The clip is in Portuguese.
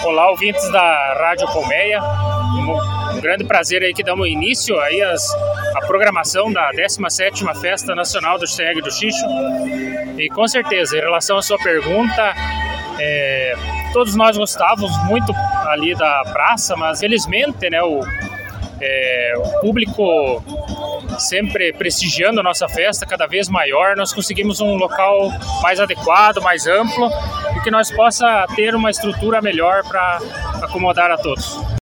Olá, ouvintes da Rádio Colmeia. Um grande prazer aí que damos início aí a programação da 17ª Festa Nacional do Xergue do Xixo. E com certeza, em relação à sua pergunta, todos nós gostávamos muito ali da praça, mas felizmente, né, o público sempre prestigiando a nossa festa cada vez maior, nós conseguimos um local mais adequado, mais amplo e que nós possa ter uma estrutura melhor para acomodar a todos.